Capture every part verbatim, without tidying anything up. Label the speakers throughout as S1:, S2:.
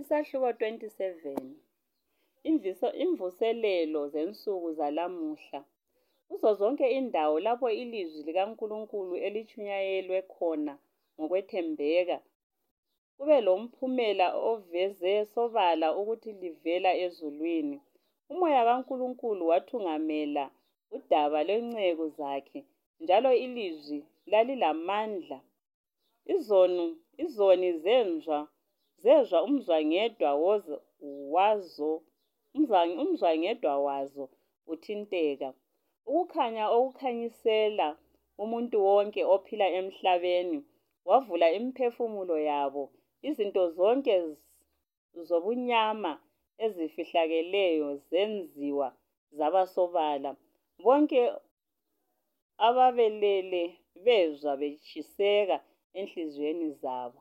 S1: Isahluko twenty-seven. Imviso imvuselelo zensuku zalamuhla. Kuzo zonke indawo lapho ilizwi likaNkulunkulu elitshunyayelwe khona ngokwethembeka, kube lomphumela oveze sobala ukuthi livela ezulwini. Umoya kaNkulunkulu wathungamela udaba lwenceku zakhe, njalo ilizwi lalilamandla. Izonu, izoni zenzwa, zezwa umzwangedwa wozo, wazo, umzwangedwa wazo uthinteka. Ukukhanya okukhanyisela umuntu wonke ophila emhlabeni, wavula imiphefumulo yabo. Izinto zonke zobunyama ezifihlakeleyo zenziwa zaba sobala. Bonke ababelele bezwa betshiseka enhliziyweni zabo.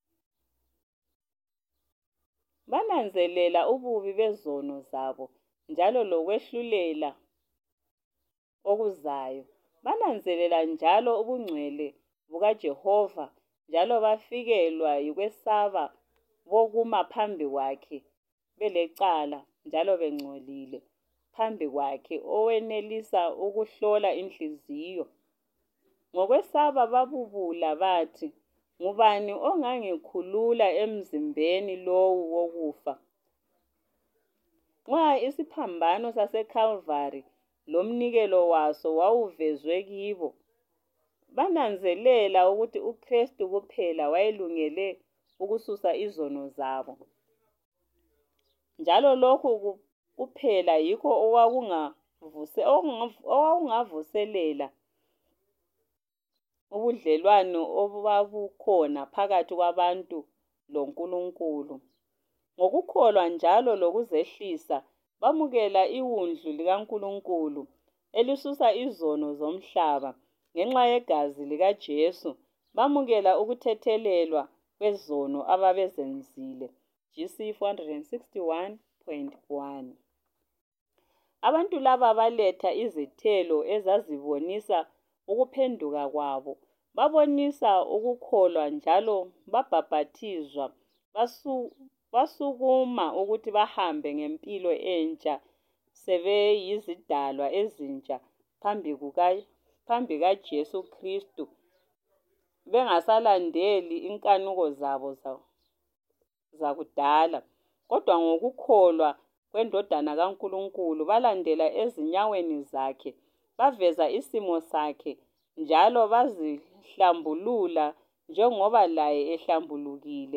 S1: Bananzelela ububi bezono zabo njalo lokwehlulela okuzayo. Bananzelela njalo ubungcwele bukaJehova, njalo bafikelwa yikwesaba bokuma phambi kwakhe belecala njalo bengcolile phambi kwakhe owenelisa ukuhlola inhliziyo. Ngokwesaba babubula bathi, ngubani ongangikhulula emzimbeni lowu wokufa? Nxa isiphambano saseCalvary lomnikelo waso wawuvezwe kibo, bananzelela ukuthi uKristu kuphela wayelungele ukususa izono zabo. Njalo lokhu kuphela yikho okwakungavuselela ubudlelwano obabukhona phakathi kwabantu loNkulunkulu. Ngokukholwa njalo lokuzehlisa, bamukela iwundlu likaNkulunkulu elisusa izono zomhlaba ngenxa yegazi likaJesu. Bamukela ukuthethelelwa kwezono ababezenzile. G C four sixty-one point one. Abantu laba baletha izithelo ezazibonisa ukuphenduka kwabo. Babonisa ukukholwa njalo babhaphathizwa. Basu, basukuma ukuthi bahambe ngempilo entsha sebeyizidalwa ezintsha phambi kuka phambi kaJesu Kristu, bengasalandeli inkanuko zabo zakudala, kodwa ngokukholwa kwendodana kaNkulunkulu balandela ezinyaweni zakhe, baveza isimo sakhe njalo bazihlambulula njengoba laye ehlambulukile.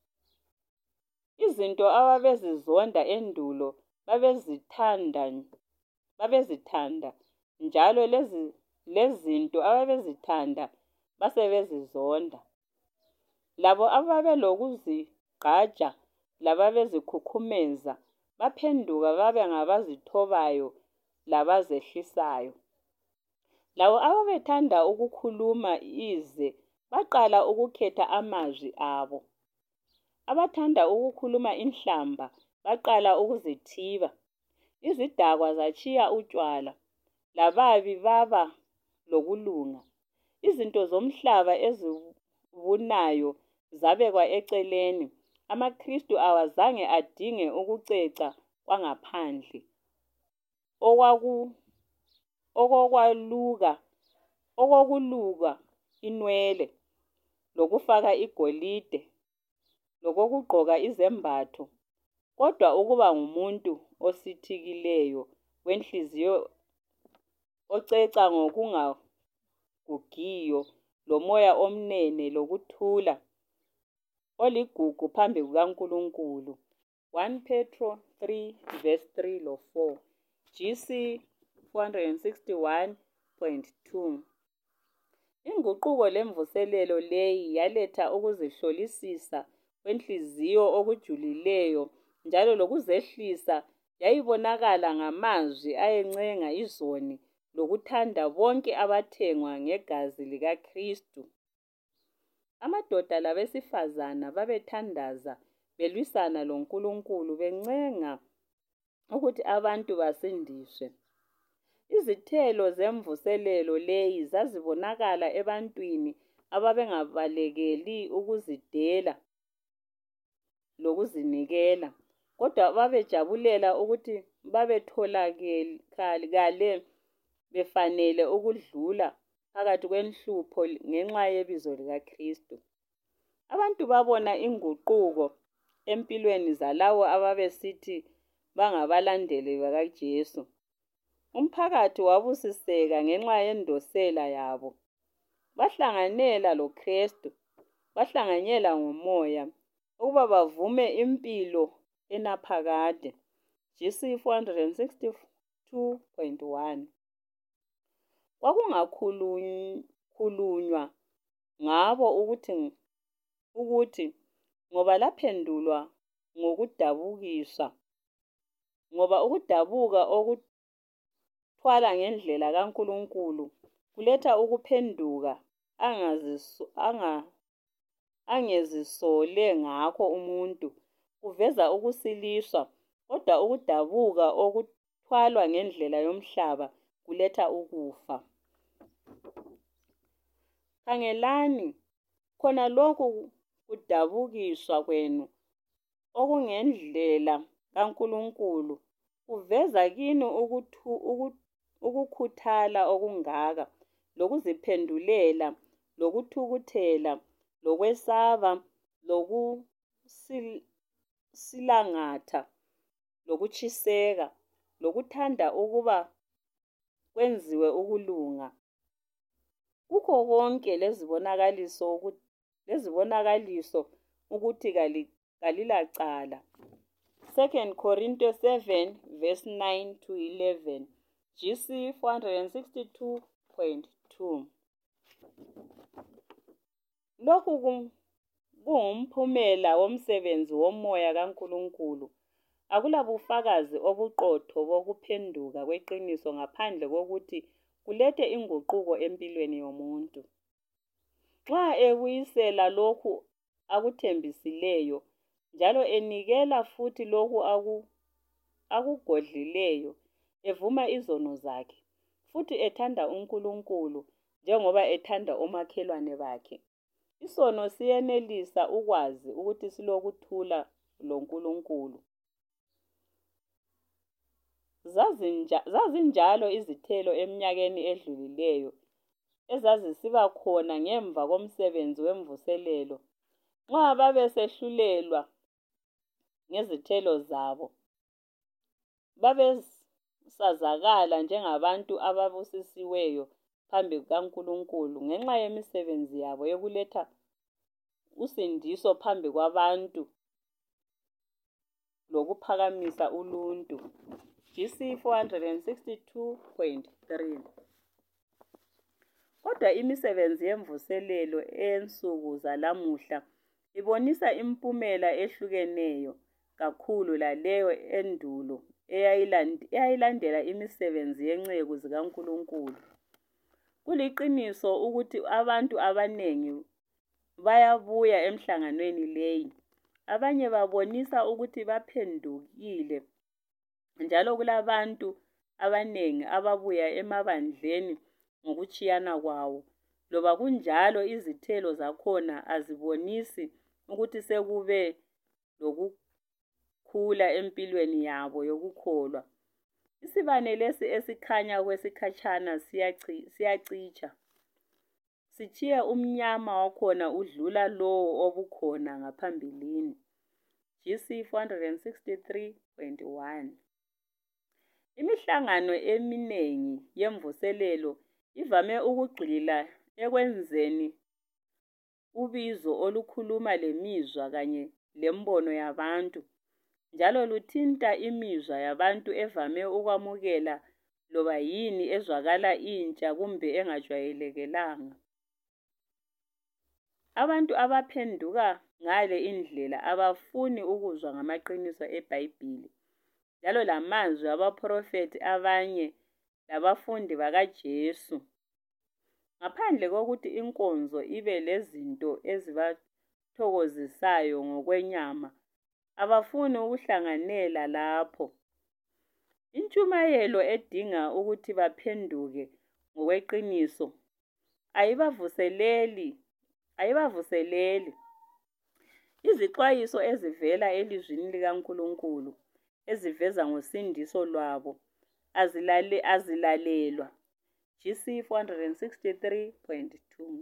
S1: Izinto ababezizonda endulo babezithanda, babezithanda njalo lezi lezinto ababezithanda basebezizonda. Labo ababelokuzigqaja lababezikhukhumeza baphenduka babe ngabazithobayo labazehlisayo. Labo ababethanda ukukhuluma ize baqala ukukhetha amazwi abo. Abathanda ukukhuluma inhlamba baqala ukuzithiba. Izidakwa zatshiya utshwala, lababi baba lokulunga. Izinto zomhlaba ezibunayo zabekwa eceleni. AmaKristu awazange adinge ukuceca kwangaphandle, okwaku okokwaluka, okokuluka inwele, lokufaka igolide, lokokugqoka izembatho, kodwa ukuba ngumuntu osithikileyo wenhliziyo, oceca ngokungagugiyo, lomoya omnene lokuthula, oligugu phambi kukaNkulunkulu. First Peter three verse three lo four. G C four sixty-one point two. Inguquko lemvuselelo leyi yaletha ukuzihlolisisa kwenhliziyo okujulileyo njalo lokuzehlisa. Yayibonakala ngamazwi ayencenga izoni lokuthanda bonke abathengwa ngegazi likaKristu. Amadoda labesifazana babethandaza belwisana loNkulunkulu bencenga ukuthi abantu basindiswe. Izithelo zemvuselelo leyi zazibonakala ebantwini ababengabalekeli ukuzidela lokuzinikela, kodwa babejabulela ukuthi babetholakale befanele ukudlula phakathi kwenhlupho ngenxa yebizo likaKristu. Abantu babona inguquko empilweni zalabo ababesithi bangabalandeli bakaJesu. Umphakathi wabusiseka ngenxa yendosela yabo. Bahlanganela loKristu, bahlanganyela ngomoya ukuba bavume impilo enaphakade. G C four sixty-two point one. Kwakungakhulunywa ngabo ukuthi ukuthi ngoba laphendulwa ngokudabukiswa, ngoba ukudabuka okuthwala ngendlela kaNkulunkulu kuletha ukuphenduka angezisole ngakho umuntu, kuveza ukusiliswa, kodwa ukudabuka okuthwalwa ngendlela yomhlaba kuletha ukufa. Khangelani, khona lokhu kudabukiswa kwenu okungendlela kaNkulunkulu kuveza kini ukuthu, ukukhuthala okungaka, lokuziphendulela, lokuthukuthela, lokwesaba, lokusilangatha, lokutshiseka, lokuthanda ukuba kwenziwe ukulunga. Kukho konke lezibonakaliso ukuthi lezibonakaliso ukuthi kalilacala. Second Corinthians seven verse nine to eleven. G C four sixty-two point two. Lokhu kungumphumela womsebenzi womoya kaNkulunkulu. Akulabufakazi obuqotho bokuphenduka kweqiniso ngaphandle kokuthi kulethe inguquko empilweni yomuntu. Nxa ebuyisela lokhu akuthembisileyo njalo enikela futhi lokhu akugodlileyo, evuma izono zakhe, futhi ethanda uNkulunkulu njengoba ethanda omakhelwane bakhe, isono siyenelisa ukwazi ukuthi silokuthula loNkulunkulu. Zazinjalo izithelo eminyakeni edlulileyo ezazisiba khona ngemva komsebenzi wemvuselelo. Nxa babesehlulelwa ngezithelo zabo, babesazakala njengabantu ababusisiweyo phambi kukaNkulunkulu ngenxa yemisebenzi yabo yokuletha usindiso phambi kwabantu lokuphakamisa uluntu. G C four sixty-two point three. Kodwa imisebenzi yemvuselelo ensuku zalamuhla ibonisa impumela ehlukeneyo kakhulu laleyo endulo eyayilandela imisebenzi yenceku zikaNkulunkulu. Kuliqiniso ukuthi abantu abanengi bayabuya emhlanganweni leyi. Abanye babonisa ukuthi baphendukile, njalo kulabantu abanengi ababuya emabandleni ngokutshiyana kwawo. Loba kunjalo, izithelo zakhona azibonisi ukuthi sekube lokukhula empilweni yabo yokukholwa. Isibane lesi esikhanya kwesikhatshana siyacitsha, sitshiye umnyama wakhona udlula lowo obukhona ngaphambilini. G C four sixty-three point one. Imihlangano eminengi yemvuselelo ivame ukugxila ekwenzeni ubizo olukhuluma lemizwa kanye lembono yabantu, njalo luthinta imizwa yabantu evame ukwamukela loba yini ezwakala intsha kumbe engajwayelekelanga. Abantu abaphenduka ngale indlela abafuni ukuzwa ngamaqiniso eBhayibhili, njalo lamazwi abaphrofethi abanye labafundi bakaJesu. Ngaphandle kokuthi inkonzo ibe lezinto ezibathokozisayo ngokwenyama, abafuni ukuhlanganela lapho. Intshumayelo edinga ukuthi baphenduke ngokweqiniso ayibavuseleli ayibavuseleli. Izixwayiso ezivela elizwini likaNkulunkulu eziveza ngosindiso lwabo azilale, azilalelwa. G C four sixty-three point two.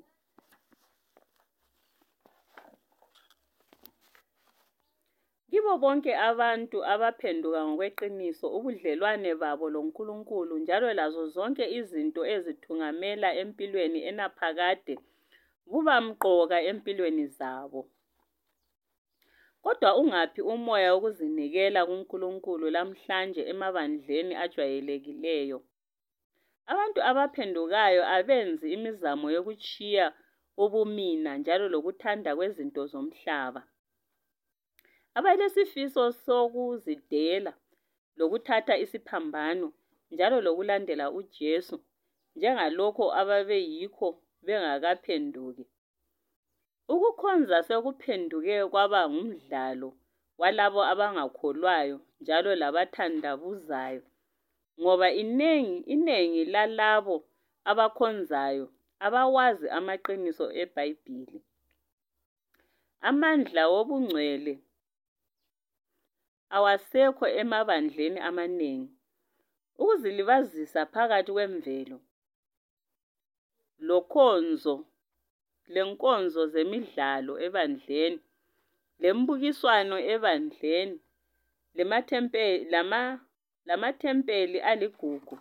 S1: Kibo bonke abantu abaphenduka ngokweqiniso ubudlelwane babo loNkulunkulu njalo lazo zonke izinto ezithungamela empilweni enaphakade buba mqoka empilweni zabo. Kodwa ungaphi umoya wokuzinikela kuNkulunkulu lamhlanje emabandleni ajwayelekileyo? Abantu abaphendukayo abenzi imizamo yokutshiya ubumina njalo lokuthanda kwezinto zomhlaba. Abalesifiso sokuzidela lokuthatha isiphambano njalo lokulandela uJesu njengalokho ababeyikho bengakaphenduki. Ukukhonza sekuphenduke kwaba ngumdlalo walabo abangakholwayo njalo labathandabuzayo, ngoba inengi inengi lalabo abakhonzayo abawazi amaqiniso eBhayibhili. Amandla wobungcwele awasekho emabandleni amanengi. Ukuzilibazisa phakathi kwemvelo lokhonzo lenkonzo zemidlalo ebandleni, lembukiswano ebandleni, lemathempeli lama lamathempeli aligugu,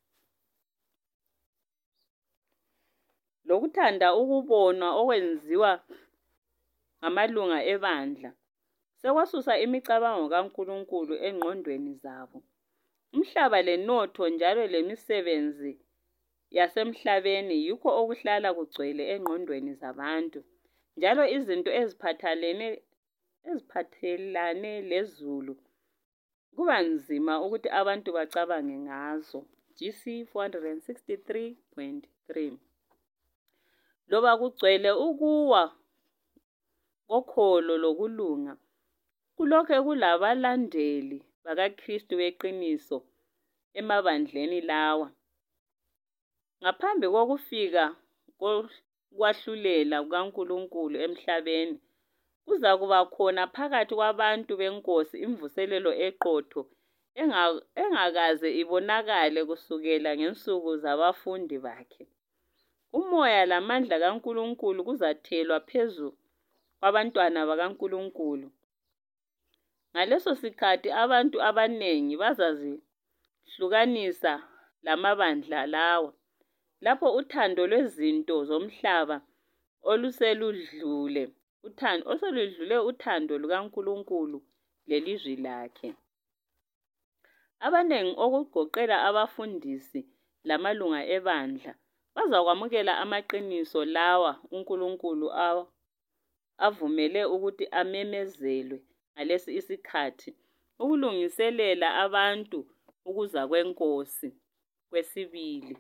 S1: lokuthanda ukubonwa okwenziwa ngamalunga ebandla sekwasusa imicabango kaNkulunkulu engqondweni zabo. Umhlaba lenotho njalo lemisebenzi yasemhlabeni yikho okuhlala kugcwele engqondweni zabantu, njalo izinto eziphathelene eziphathelane lezulu kuba nzima ukuthi abantu bacabange ngazo. G C four sixty-three point three. Loba kugcwele ukuwa kokholo lokulunga, kulokhe kulabalandeli bakaKristu beqiniso emabandleni lawa. Ngaphambi kokufika kokwahlulela kukaNkulunkulu emhlabeni, kuzakuba khona phakathi kwabantu beNkosi imvuselelo eqotho engakaze ibonakale kusukela ngensuku zabafundi bakhe. Umoya lamandla kaNkulunkulu kuzathelwa phezu kwabantwana bakaNkulunkulu. Ngaleso sikhathi abantu abanengi bazazihlukanisa lamabandla lawa, lapho uthando lwezinto zomhlaba oluseludlule uthando oseludlule uthando lukaNkulunkulu lelizwi lakhe. Abanengi okugoqela abafundisi lamalunga ebandla bazakwamukela amaqiniso lawa uNkulunkulu avumele ukuthi amemezelwe ngalesi isikhathi ukulungiselela abantu ukuza kweNkosi kwesibili.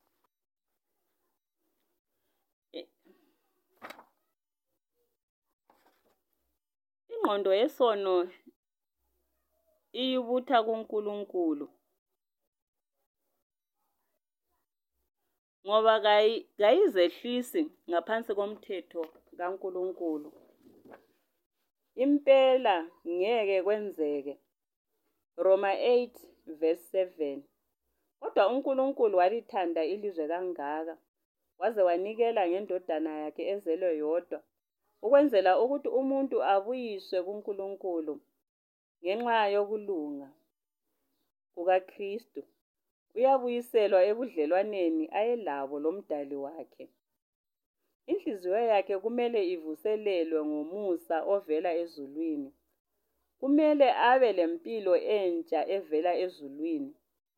S1: Ingqondo yesono iyibutha kuNkulunkulu, ngoba kayizehlisi ngaphansi komthetho kaNkulunkulu. Impela ngeke kwenzeke. Roma eight verse seven. Kodwa uNkulunkulu walithanda ilizwe kangaka waze wanikela ngendodana yakhe ezelwe yodwa, ukwenzela ukuthi umuntu abuyiswe kuNkulunkulu ngenxa yokulunga kukaKristu. Uyabuyiselwa ebudlelwaneni ayelabo lomdali wakhe. Inhliziyo yakhe kumele ivuselelwe ngomusa ovela ezulwini. Kumele abe lempilo entsha evela ezulwini.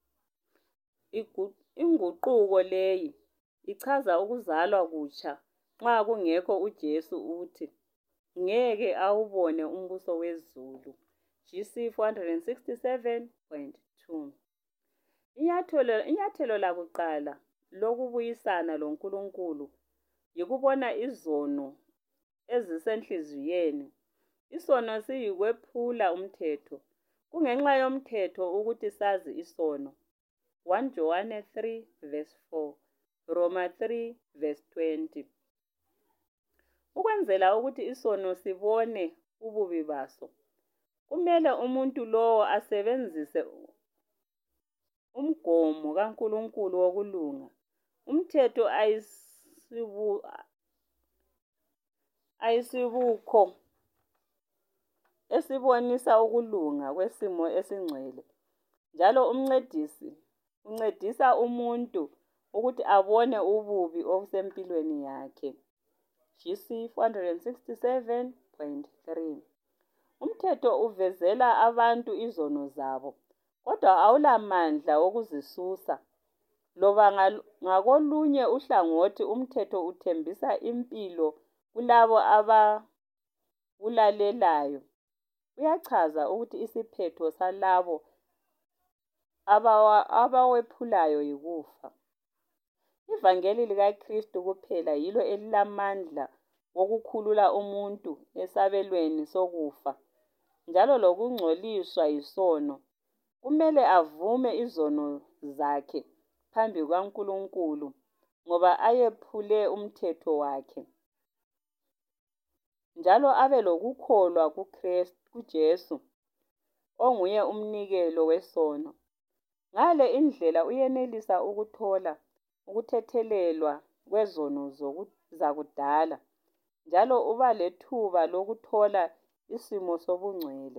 S1: Inguquko leyi ichaza ukuzalwa kutsha nxa kungekho uJesu uthi ngeke awubone umbuso wezulu. G C four sixty-seven point two. Inyathelo inyathelo lakuqala lokubuyisana loNkulunkulu yikubona izono ezisenhliziyweni. Isono siyikwephula umthetho. Kungenxa yomthetho ukuthi sazi isono. First John three verse four, Roma three verse twenty. Ukwenzela ukuthi isono sibone ububi baso. Kumele umuntu lowo asebenzise umgomo kaNkulunkulu wokulunga. Umthetho ayisibu ayisibukho esibonisa ukulunga kwesimo esingcwele. Njalo umncedisi uncedisa umuntu ukuthi abone ububi obusempilweni yakhe. G C four sixty-seven point three. Umthetho uvezela abantu izono zabo, kodwa awulamandla okuzisusa. Loba ngakolunye uhlangothi umthetho uthembisa impilo kulabo abawulalelayo. Uyachaza ukuthi isiphetho salabo abawephulayo yikufa. Ivangeli likaKristu kuphela yilo elilamandla wokukhulula umuntu esabelweni sokufa, njalo lokungcoliswa yisono. Kumele avume izono zakhe phambi kukaNkulunkulu ngoba ayephule umthetho wakhe, njalo abe lokukholwa kuKristu kuJesu onguye umnikelo wesono. Ngale indlela uyenelisa ukuthola ukuthethelelwa kwezono zakudala, njalo uba lethuba lokuthola isimo sobungcwele.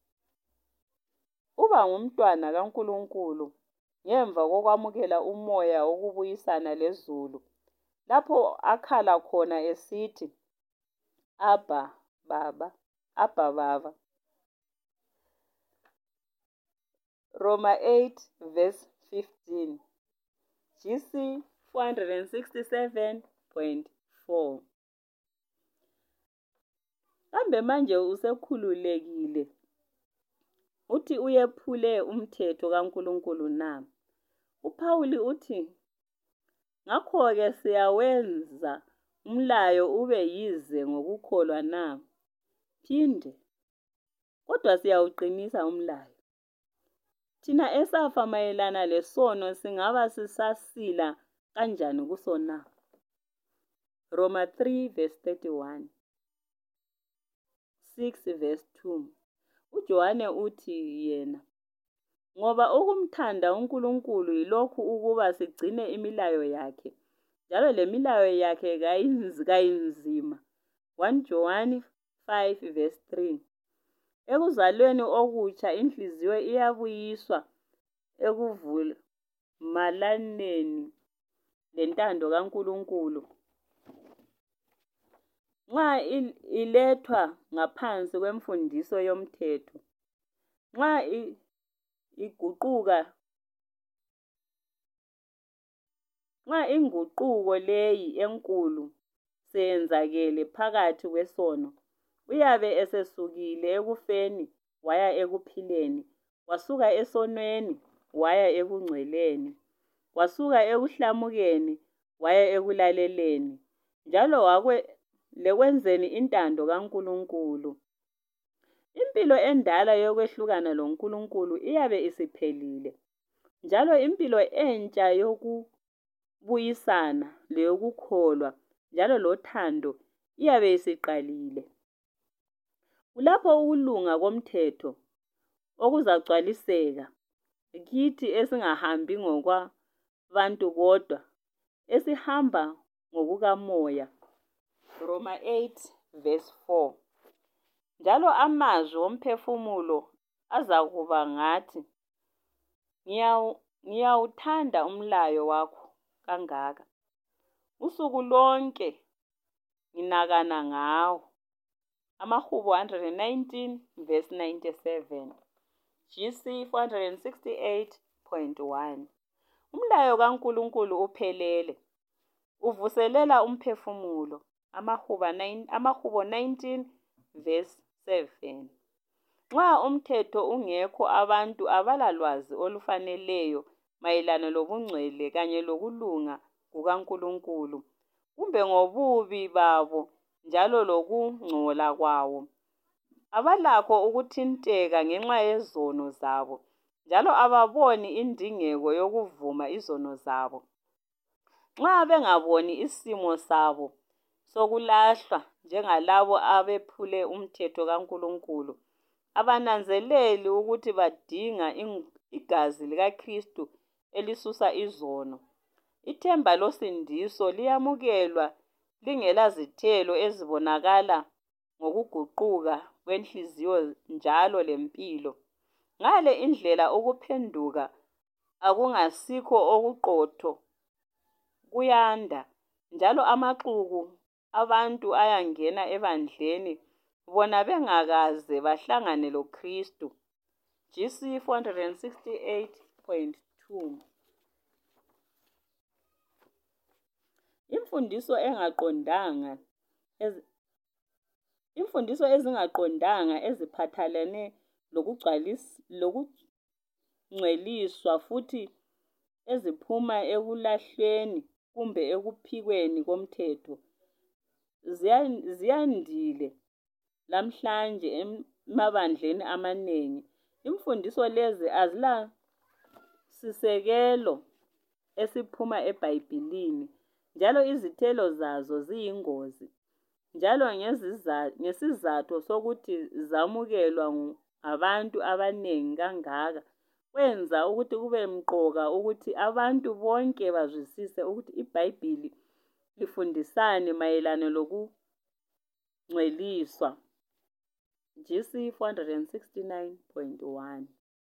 S1: Uba ngumntwana kaNkulunkulu ngemva kokwamukela umoya wokubuyisana lezulu, lapho akhala khona esithi, Abba, Baba, Abba, Baba. Roma eight verse fifteen. G C four sixty-seven point four. Kambe manje usekhululekile uthi uyephule umthetho kaNkulunkulu na? uPawuli uthi, ngakho-ke siyawenza umlayo ube yize ngokukholwa na? Phinde, kodwa siyawuqinisa umlayo. Thina esafa mayelana lesono singaba sisasila kanjani kuso na? Roma three verse thirty-one. six verse two. uJohane uthi yena, ngoba ukumthanda uNkulunkulu yilokhu ukuba sigcine imilayo yakhe, njalo lemilayo yakhe kayinzima. First John five verse three. Ekuzalweni okutsha inhliziyo iyabuyiswa ekuvumalaneni lentando kaNkulunkulu. Nxa ilethwa ngaphansi kwemfundiso yomthetho, nxa iguquka nxa inguquko leyi enkulu seyenzakele phakathi kwesono, uyabe esesukile ekufeni waya ekuphileni, wasuka esonweni waya ekungcweleni, wasuka ekuhlamukeni waya ekulaleleni, njalo lekwenzeni intando kaNkulunkulu. Impilo endala yokwehlukana loNkulunkulu iyabe isiphelile, njalo impilo entsha yokubuyisana leyokukholwa njalo lothando iyabe isiqalile. Kulapho ukulunga komthetho okuzagcwaliseka kithi esingahambi ngokwabantu kodwa esihamba ngokukaMoya. Roma eight verse four. Njalo amazwi omphefumulo azakuba ngathi, ngiyawuthanda umlayo wakho kangaka, usuku lonke nginakana ngawo. Amahubo one nineteen verse ninety-seven. G C four sixty-eight point one. Umlayo kaNkulunkulu uphelele, uvuselela umphefumulo. Amahubo nineteen verse seven. Nxa umthetho ungekho, abantu abalalwazi olufaneleyo mayelana lobungcwele kanye lokulunga kukaNkulunkulu, kumbe ngobubi babo njalo lokungcola kwawo. Abalakho ukuthinteka ngenxa yezono zabo, njalo ababoni indingeko yokuvuma izono zabo. Nxa bengaboni isimo sabo sokulahlwa njengalabo abephule umthetho kaNkulunkulu, abananzeleli ukuthi badinga igazi likaKristu elisusa izono. Ithemba losindiso liyamukelwa lingelazithelo ezibonakala ngokuguquka kwenhliziyo njalo lempilo. Ngale indlela ukuphenduka akungasikho okuqotho kuyanda, njalo amaxuku abantu ayangena ebandleni bona bengakaze bahlangane loKristu. G C four sixty-eight point two. Imfundiso engaqondanga ez Imfundiso ezingaqondanga eziphathelene lokungcweliswa futhi eziphuma ekulahlweni kumbe ekuphikweni komthetho ziyandile lamhlanje emabandleni amaningi. Imfundiso lezi azilasisekelo esiphuma eBhayibhelini, njalo izithelo zazo ziyingozi, njalo ngesizathu sokuthi zamukelwa ngabantu abaningi kangaka, kwenza ukuthi kube mqoka ukuthi abantu bonke bazwisise ukuthi iBhayibheli lifundisani mayelana lokungcweliswa. G C four sixty-nine point one.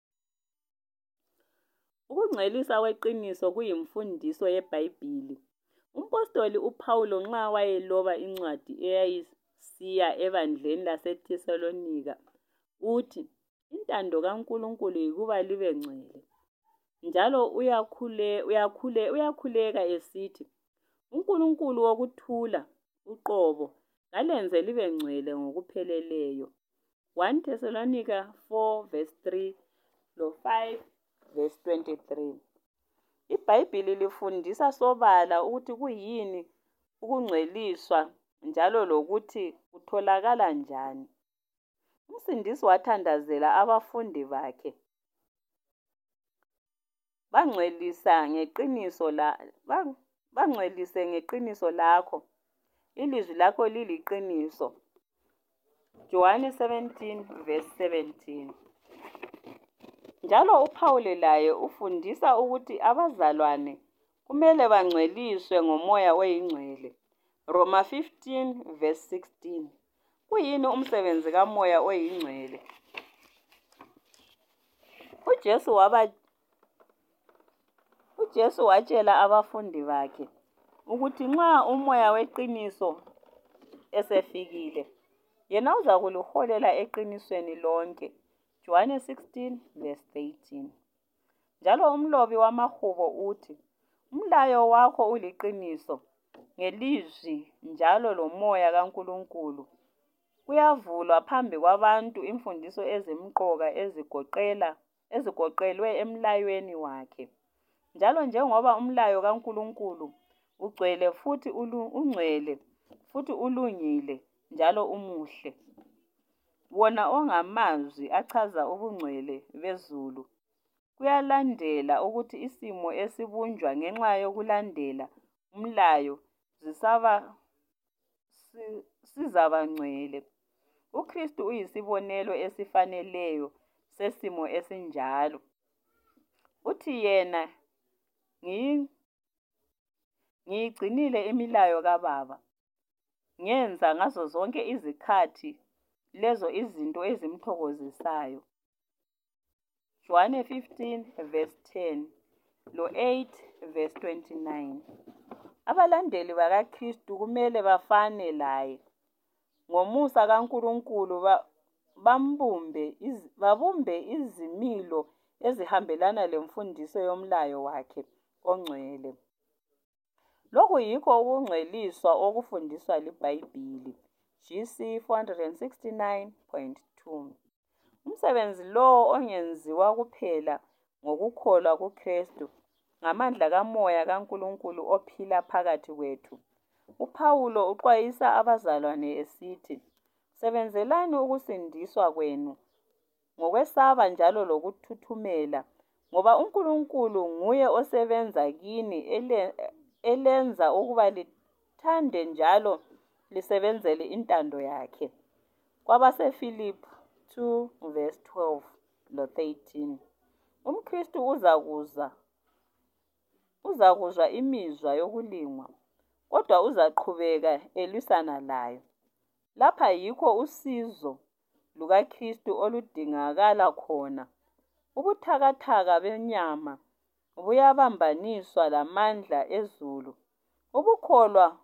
S1: Ukungcweliswa kweqiniso kuyimfundiso yeBhayibheli. Umpostoli uPawulo nxa wayeloba incwadi eyayisiya ebandleni laseThesalonika uthi, intando kaNkulunkulu yikuba libe ngcwele. Njalo uyakhule, uyakhule, uyakhuleka esithi, uNkulunkulu wokuthula, uqobo, kalenze libe ngcwele ngokupheleleyo. First Thessalonica four verse three lo five verse twenty-three. IBhayibheli lifundisa sobala ukuthi kuyini ukungcweliswa njalo lokuthi kutholakala njani. Umsindisi wathandazela abafundi bakhe bangcwelisa ngeqiniso la bangcwelise ngeqiniso lakho, ilizwi lakho liliqiniso. John seventeen verse seventeen. Njalo uPawulo laye ufundisa ukuthi abazalwane kumele bangcweliswe ngomoya oyingcwele. Roma fifteen verse sixteen. Kuyini umsebenzi kamoya oyingcwele? uJesu waba uJesu watshela abafundi bakhe ukuthi nxa umoya weqiniso esefikile, yena uza kuliholela eqinisweni lonke. John sixteen verse eighteen. Njalo umlobi wamahubo uthi, umlayo wakho uliqiniso, ngelizwi njalo lomoya kaNkulunkulu. Kuyavulwa phambi kwabantu imfundiso ezimqoka ezigoqela ezigoqelwe emlayweni wakhe. Njalo njengoba umlayo kaNkulunkulu ugcwele futhi ungcwele futhi ulungile njalo umuhle, wona ongamazwi achaza ubungcwele bezulu, kuyalandela ukuthi isimo esibunjwa ngenxa yokulandela umlayo zisaba sizaba ngcwele. UKristu uyisibonelo esifaneleyo sesimo esinjalo. Uthi yena ngiyigcinile imilayo kaBaba, ngenza ngazo zonke izikhathi lezo izinto ezimthokozisayo. John fifteen verse ten lo eight verse twenty-nine. Abalandeli bakaKristu kumele bafane laye ngomusa kaNkulunkulu, bambumbe babumbe izimilo ezihambelana lemfundiso yomlayo wakhe ongcwele. Lokhu yikho ukungcweliswa okufundiswa liBhayibheli. G C four sixty-nine point two. Umsebenzi lo ongenziwa kuphela ngokukholwa kuKristu ngamandla kamoya kaNkulunkulu ophila phakathi kwethu. uPawulo uxwayisa abazalwane esithi, sebenzelani ukusindiswa kwenu ngokwesaba njalo lokuthuthumela, ngoba uNkulunkulu nguye osebenza kini ele, elenza ukuba lithande njalo lisebenzele intando yakhe. KwabaseFilipi two verse twelve lo thirteen. UmKristu uzakuza uzakuzwa imizwa yokulingwa, kodwa uzaqhubeka elwisana layo. Lapha yikho usizo lukaKristu oludingakala khona. Ubuthakathaka benyama buyabambaniswa lamandla ezulu. Ukukholwa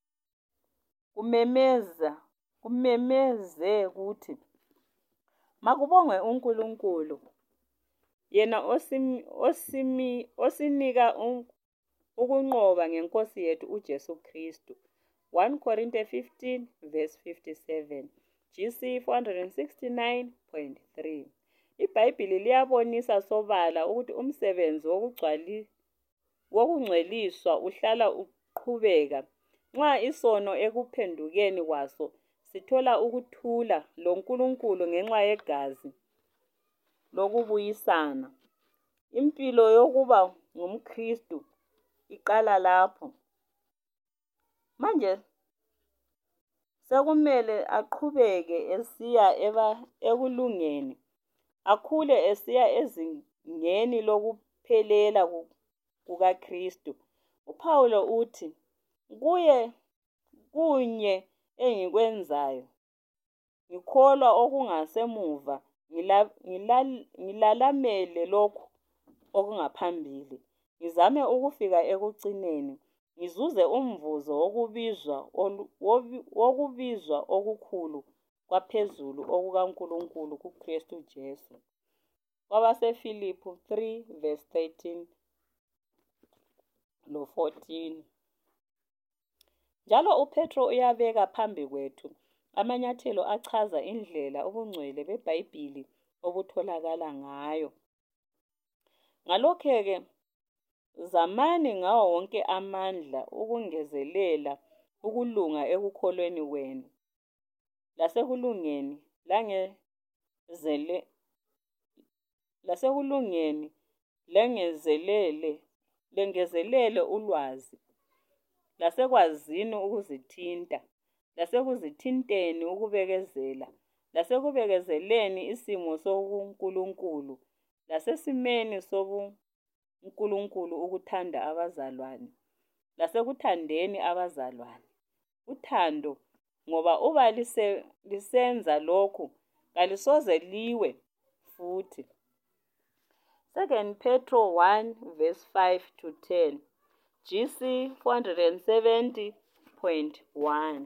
S1: kumemeza kumemeze kuthi makubongwe uNkulunkulu, yena osimi, osimi, osinika un, ukunqoba ngeNkosi yethu uJesu Kristu. First Corinthians fifteen verse fifty-seven, G C four sixty-nine point three. IBhayibhili liyabonisa sobala ukuthi umsebenzi wokugcwali wokungcweliswa uhlala uqhubeka. Nxa isono ekuphendukeni kwaso sithola ukuthula loNkulunkulu ngenxa yegazi lokubuyisana. Impilo yokuba ngumKristu iqala lapho. Manje sekumele aqhubeke esiya eba ekulungeni, akhule esiya ezingeni lokuphelela kukaKristu. uPawulo uthi, kuye kunye engikwenzayo, ngikholwa okungasemuva, ngila, ngila, ngilalamele lokhu okungaphambili, ngizame ukufika ekucineni, ngizuze umvuzo wokubizwa wokubizwa okukhulu kwaphezulu okukaNkulunkulu kuKristu Jesu. KwabaseFilipi three verse thirteen lo fourteen. Njalo uPetro uyabeka phambi kwethu amanyathelo achaza indlela ubungcwele beBhayibhili obutholakala ngayo. Ngalokho-ke, zamani ngawo wonke amandla ukungezelela ukulunga ekukholweni kwenu, lasekulungeni langezele lasekulungeni lengezelele lengezelele ulwazi, lasekwazini ukuzithinta, lasekuzithinteni ukubekezela, lasekubekezeleni isimo sobuNkulunkulu, lasesimeni sobuNkulunkulu ukuthanda abazalwane, lasekuthandeni abazalwane. Uthando, ngoba uba lise, lisenza lokhu, kalisoze liwe futhi. Second Petro one verse five to ten, G C four seventy point one.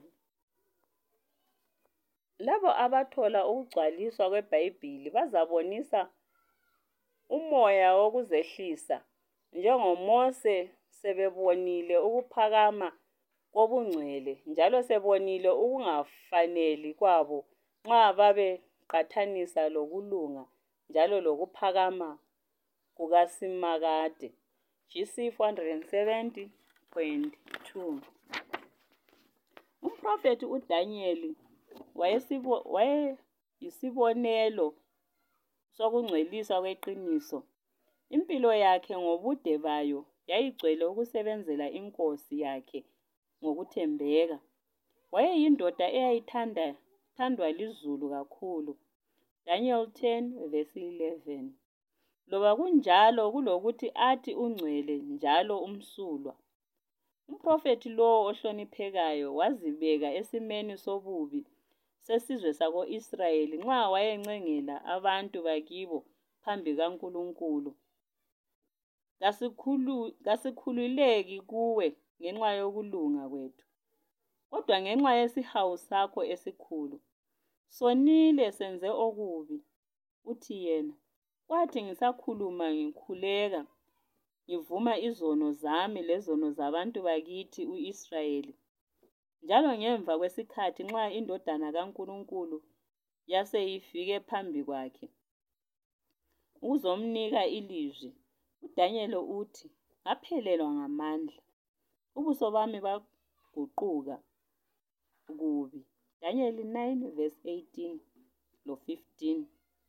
S1: Labo abathola ukugcwaliswa kweBhayibhili bazabonisa umoya wokuzehlisa, njengoMose sebebonile ukuphakama kobungcwele, njalo sebonile ukungafaneli kwabo nxa babeqathanisa lokulunga njalo lokuphakama kukaSimakade. G C four seventy point two. Umprofethi uDanyeli wayesibo wayeyisibonelo sokungcweliswa kweqiniso. Impilo yakhe ngobude bayo yayigcwele ukusebenzela inkosi yakhe ngokuthembeka. Wayeyindoda eyayithanda thandwa lizulu kakhulu. Daniel ten verse eleven. Loba kunjalo kulokuthi athi ungcwele njalo umsulwa. Umprofethi lo ohloniphekayo wazibeka esimeni sobubi sesizwe sako-Israyeli nxa wayencengela abantu bakibo phambi kaNkulunkulu. Kasikhulu kasikhululeki kuwe ngenxa yokulunga kwethu, kodwa ngenxa yesihawu sakho esikhulu. Sonile senze okubi, uthi yena, kwathi ngisakhuluma ngikhuleka, ngivuma izono zami lezono zabantu bakithi u-Israyeli. Njalo ngemva kwesikhathi nxa indodana kaNkulunkulu yaseyifike phambi kwakhe uzomnika ilizwi, uDanyeli uthi, ngaphelelwa ngamandla, ubuso bami baguquka kubi. Daniel nine verse eighteen lo fifteen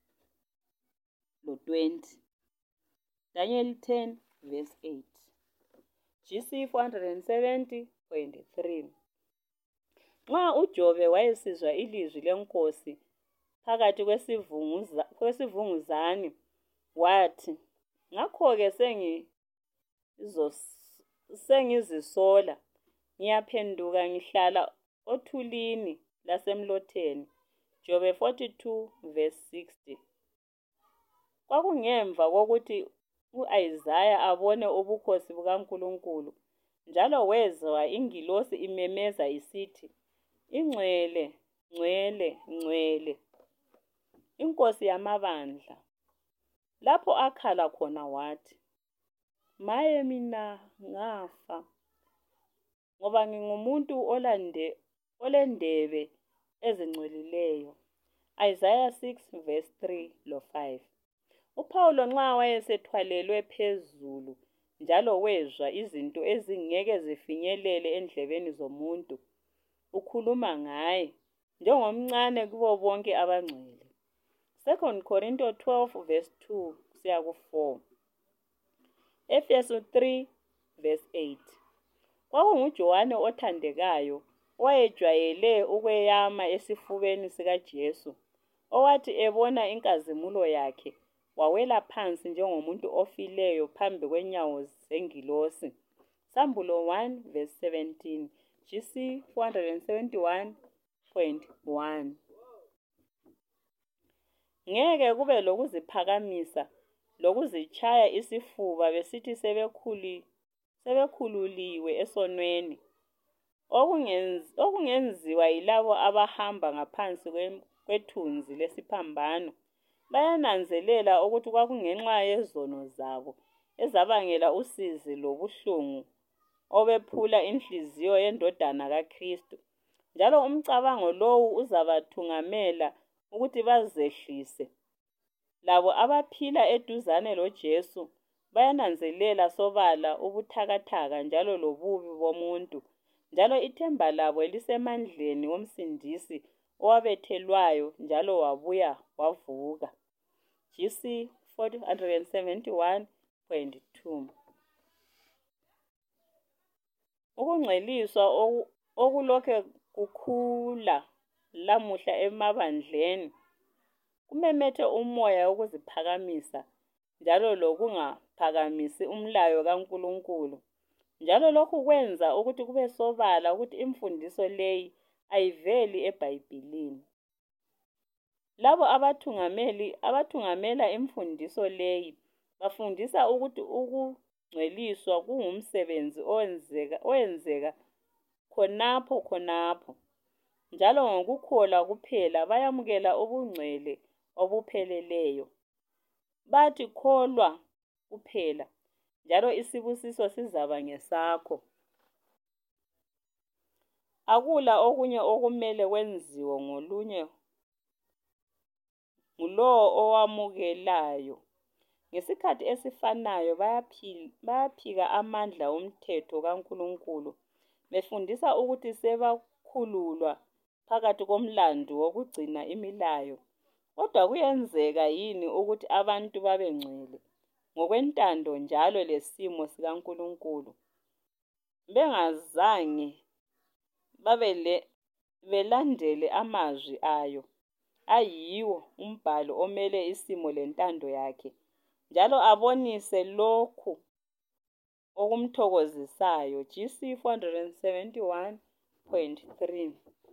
S1: lo twenty. Daniel ten verse eight. G C four seventy point three. Nxa uJobe wayesizwa ilizwi lenkosi phakathi kwesivunguza, kwesivunguzane, wathi, ngakho-ke sengizisola, ngiyaphenduka ngihlala othulini lasemlotheni. Jobe forty-two verse sixty. Kwakungemva kokuthi u-Isaya abone ubukhosi bukaNkulunkulu, njalo wezwa ingilosi imemeza isithi, ingcwele, ngcwele, ngcwele, iNkosi yamabandla. Lapho akhala khona wathi, maye mina ngafa, ngoba ngingumuntu olande, olendebe ezingcwelileyo. Isaiah six verse three lo five. UPawulo nxa wayesethwalelwe phezulu njalo wezwa izinto ezingeke zifinyelele endlebeni zomuntu, ukhuluma ngaye njengomncane kubo bonke abangcwele. Second Corinthians twelve verse two kusiya ku four. Efeso three verse eight. KwakunguJohane othandekayo owayejwayele ukweyama esifubeni sikaJesu, owathi ebona inkazimulo yakhe wawela phansi njengomuntu ofileyo phambi kwenyawo zengilosi. Sambulo one verse seventeen. G C four seventy-one point one. Ngeke kube lokuziphakamisa lokuzitshaya isifuba besithi sebekhuli sebekhululiwe esonweni, okungenzi, okungenziwa yilabo abahamba ngaphansi kwethunzi lesiphambano. Bayananzelela ukuthi kwakungenxa yezono zabo ezabangela usizi lobuhlungu obephula inhliziyo yendodana kaKristu, njalo umcabango lowu uzabathungamela ukuthi bazehlise. Labo abaphila eduzane loJesu bayananzelela sobala ubuthakathaka njalo lobubi bomuntu, njalo ithemba labo lisemandleni womsindisi owabethelwayo njalo wabuya wavuka. G C four seventy-one point two. Ukungcweliswa okulokhe kukhula lamuhla emabandleni kumemethe umoya wokuziphakamisa njalo lokungaphakamisi umlayo kaNkulunkulu, njalo lokhu kwenza ukuthi kube sobala ukuthi imfundiso leyi ayiveli eBhayibhelini. Labo abathungameli abathungamela imfundiso leyi bafundisa ukuthi ukungcweliswa kungumsebenzi owenzeka owenzeka khonapho khonapho, njalo ngokukholwa kuphela bayamukela ubungcwele obupheleleyo. Bathi kholwa kuphela njalo isibusiso sizaba ngesakho. Akula okunye okumele kwenziwe ngolunye ngulowo owamukelayo. Ngesikhathi esifanayo bayaphika amandla omthetho kaNkulunkulu, befundisa ukuthi sebakhululwa phakathi komlandu wokugcina imilayo. Kodwa kuyenzeka yini ukuthi abantu babengcwele ngokwentando njalo lesimo sikaNkulunkulu, bengazange babele belandele amazwi ayo ayiwo umbhalo omele isimo lentando yakhe, njalo abonise lokhu okumthokozisayo? G C four seventy-one point three.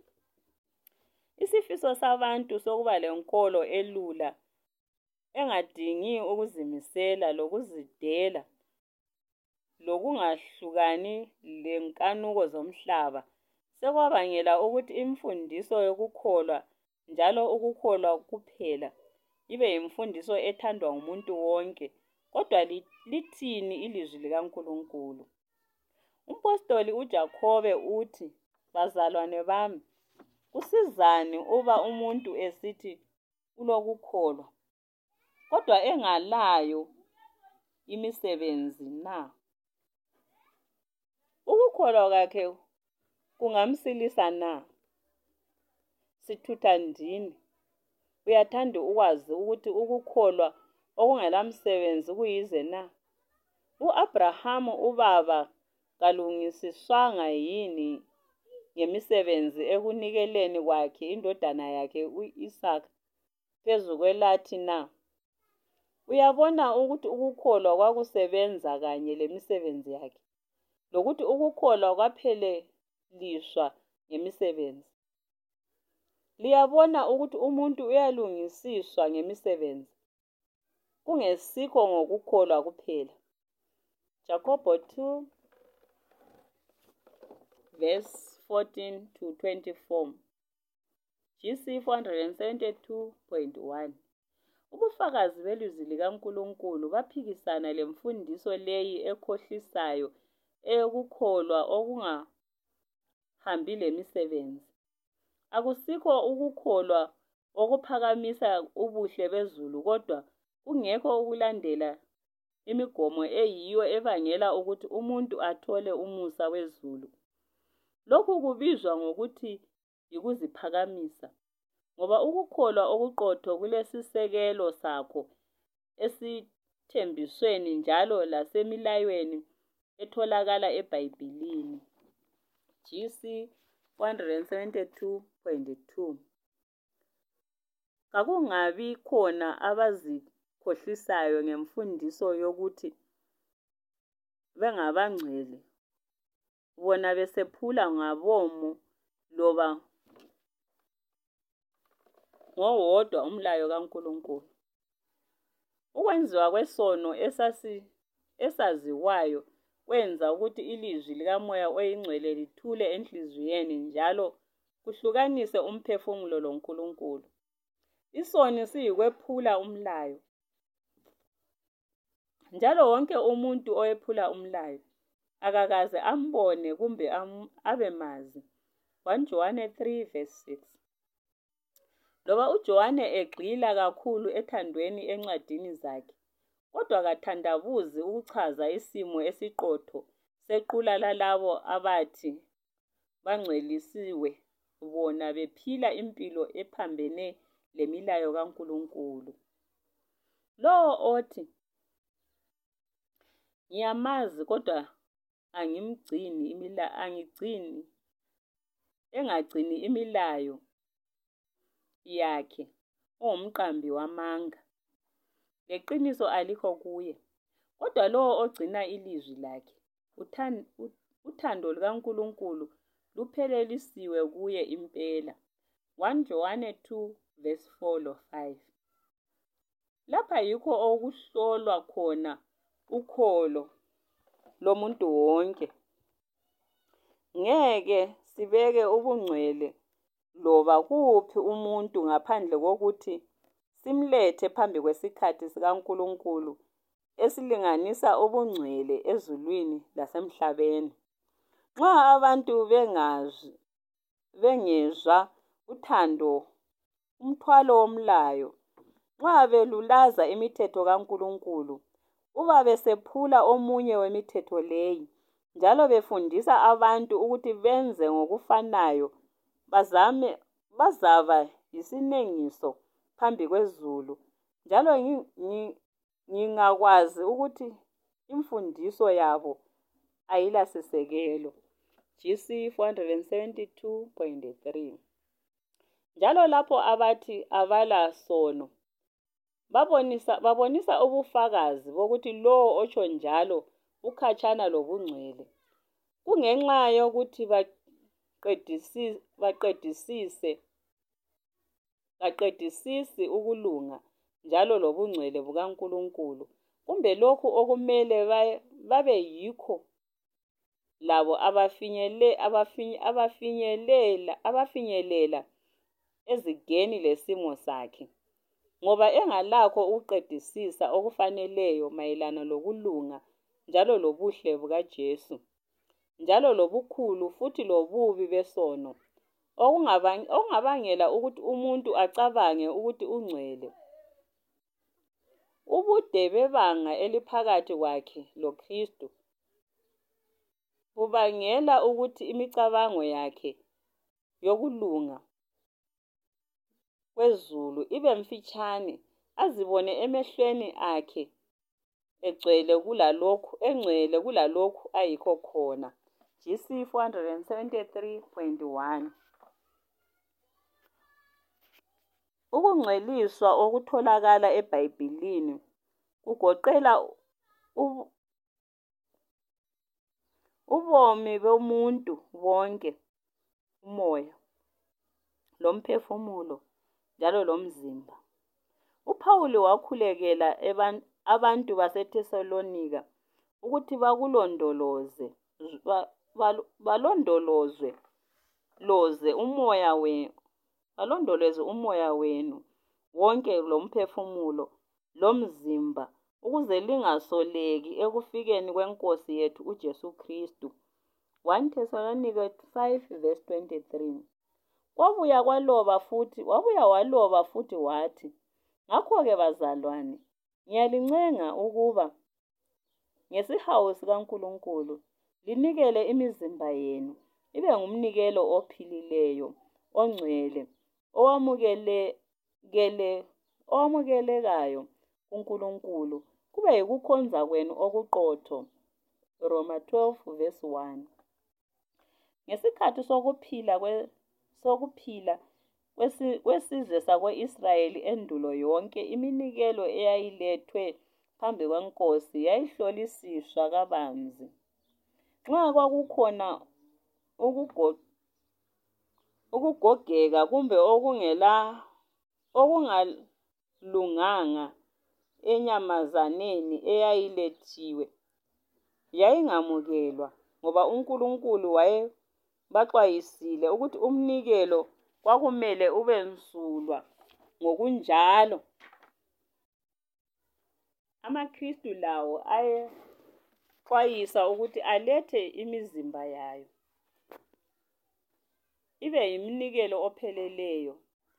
S1: Isifiso sabantu sokuba lenkolo elula engadingi ukuzimisela lokuzidela lokungahlukani lenkanuko zomhlaba sekwabangela ukuthi imfundiso yokukholwa njalo ukukholwa kuphela ibe yimfundiso ethandwa ngumuntu wonke. Kodwa lithini ilizwi likaNkulunkulu? Umpostoli uJakobe uthi, bazalwane bami, kusizani uba umuntu esithi ulokukholwa kodwa engalayo imisebenzi na? Ukukholwa kwakhe kungamsilisa na? Sithutha ndini. Uyathanda ukwazi ukuthi ukukholwa okungelamsebenzi kuyize na? U-Abrahamu ubaba kalungisiswanga yini ngemisebenzi ekunikeleni kwakhe indodana yakhe u-Isaka phezu kwelathi na? Uyabona ukuthi ukukholwa kwakusebenza kanye lemisebenzi yakhe, lokuthi ukukholwa kwapheleliswa ngemisebenzi. Liyabona ukuthi umuntu uyalungisiswa ngemisebenzi, kungesikho ngokukholwa kuphela. Jakobo two verse fourteen to twenty-four. G C four seventy-two point one. Ubufakazi belizwi likaNkulunkulu baphikisana lemfundiso leyi ekhohlisayo eyokukholwa okungahambi lemisebenzi. Akusikho ukukholwa okuphakamisa ubuhle bezulu, kodwa kungekho ukulandela imigomo eyiyo ebangela ukuthi umuntu athole umusa wezulu. Lokhu kubizwa ngokuthi yikuziphakamisa, ngoba ukukholwa okuqotho kulesisekelo sakho esithembisweni njalo lasemilayweni etholakala eBhayibhelini. G C four seventy-two point two. Kakungabi khona abazikhohlisayo ngemfundiso yokuthi bengabangcwele, bona besephula ngabomo loba ngowodwa umlayo kaNkulunkulu. Ukwenziwa kwesono esasi esaziwayo kwenza ukuthi ilizwi likaMoya oyingcwele lithule enhliziyweni njalo kuhlukanise umphefumulo loNkulunkulu. Isoni siyikwephula umlayo, njalo wonke umuntu owephula umlayo akakaze ambone kumbe am, abemazi. First John three verse six. Loba uJohane egxila kakhulu ethandweni encwadini zakhe, kodwa kathandabuzi ukuchaza isimo esiqotho sequla lalabo abathi bangcwelisiwe bona bephila impilo ephambene lemilayo kaNkulunkulu. Lowo othi, ngiyamazi kodwa angimgcini imila angigcini engagcini imilayo yakhe, ungumqambi wamanga, leqiniso alikho kuye. Kodwa lowo ogcina ilizwi lakhe, uthando, uthando lukaNkulunkulu luphelelisiwe kuye impela. First John two verse four lo five. Lapha yikho okuhlolwa khona ukholo lomuntu wonke. Ngeke sibeke ubungcwele loba kuphi umuntu ngaphandle kokuthi simlethe phambi kwesikhathi sikaNkulunkulu esilinganisa ubungcwele ezulwini lasemhlabeni. Nxa abantu bengazi bengezwa uthando, umthwalo womlayo, nxa belulaza imithetho kaNkulunkulu, uba besephula omunye wemithetho leyi, njalo befundisa abantu ukuthi benze ngokufanayo, bazame bazaba yisinengiso phambi kwezulu. Njalo ngingakwazi ukuthi imfundiso yabo ayilasisekelo. G C four seventy-two point three. Njalo lapho abathi abala sono babonisa babonisa ubufakazi bokuthi lowo otsho njalo ukhatshana lobungcwele, kungenxa yokuthi baqedisise baqedisise baqedisisi ukulunga njalo lobungcwele bukaNkulunkulu, kumbe lokhu okumele babe yikho labo abafinyele abafinye abafinyelela abafinyelela ezigeni lesimo sakhe, ngoba engalakho ukuqedisisa okufaneleyo mayelana lokulunga njalo lobuhle bukaJesu, njalo lobukhulu futhi lobubi besono okungabangela ukuthi umuntu acabange ukuthi ungcwele. Ubude bebanga eliphakathi kwakhe loKristu bubangela ukuthi imicabango yakhe yokulunga kwezulu ibe mfitshane, azibone emehlweni akhe egcwele kulalokhu engcwele kulalokhu ayikho khona. G C four seventy-three point one. Ukungcweliswa okutholakala eBhayibhelini kugoqela ubomi bomuntu bonke, umoya, lomphefumulo, njalo lomzimba. uPawuli wakhulekela abantu baseThesalonika ukuthi bakulondoloze balondolozwe loze umoya wenu balondoloze umoya wenu wonke lomphefumulo lomzimba ukuze lingasoleki ekufikeni kweNkosi yethu uJesu Kristu. First Thessalonians five verse twenty-three. Wabuya kwaloba futhi wabuya waloba futhi wathi, ngakho-ke bazalwane, ngiyalincenga ukuba ngesihawu sikaNkulunkulu linikele imizimba yenu ibe ngumnikelo ophilileyo, ongcwele, owamukelekele owamukelekayo kuNkulunkulu, kube yikukhonza kwenu okuqotho. Roma twelve verse one. Ngesikhathi sokuphila kwe sokuphila kwesizwe sako-Israyeli endulo yonke, iminikelo eyayilethwe phambi kweNkosi yayihlolisiswa kabanzi. Nxa kwakukhona ukugogeka kumbe okungela okungalunganga enyamazaneni eyayilethiwe, yayingamukelwa ngoba uNkulunkulu wayebaxwayisile ukuthi umnikelo kwakumele ube msulwa. Ngokunjalo amaKristu lawo ayexwayisa ukuthi alethe imizimba yayo ibe yiminikelo opheleleyo,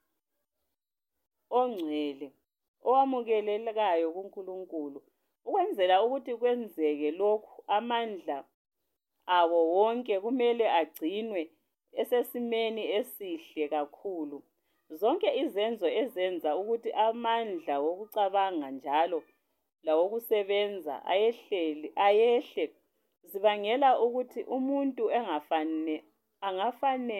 S1: ongcwele, owamukelekayo kuNkulunkulu. Ukwenzela ukuthi kwenzeke lokhu, amandla abo wonke kumele agcinwe esesimeni esihle kakhulu. Zonke izenzo ezenza ukuthi amandla wokucabanga njalo lawokusebenza ayehlele ayehle zibangela ukuthi umuntu engafane angafane